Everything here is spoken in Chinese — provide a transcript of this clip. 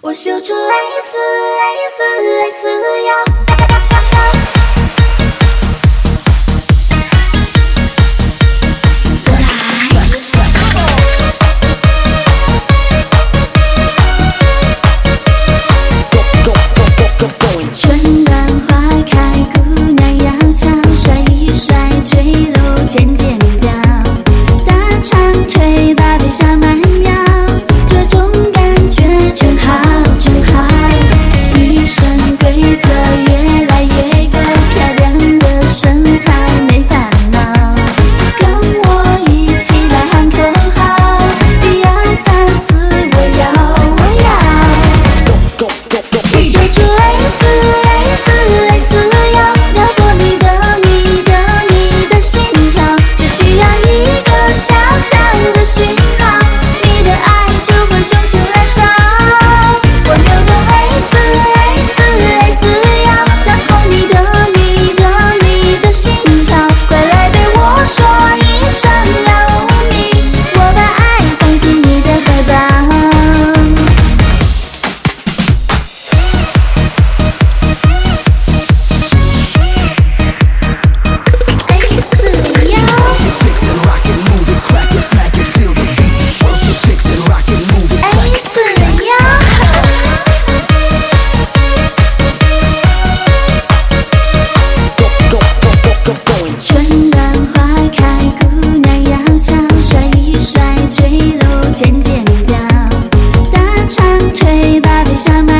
我秀出 S 腰。春暖花开，姑娘要俏，甩一甩坠落渐渐飘，大长腿把背下慢摇，这种感觉真好真好。一身规则越来越高，漂亮的身材没烦恼，跟我一起来喊口号，1、2、3、4，我要，我秀出 S 腰，撩拨你的心跳，只需要一个小小的讯号，你的爱就会熊熊燃烧。我扭动 S 腰，掌控你的心跳，快来对我说一声让你，我把爱放进你的怀抱。春暖花开，姑娘要俏，甩一甩坠落渐渐飘，大长腿把背下慢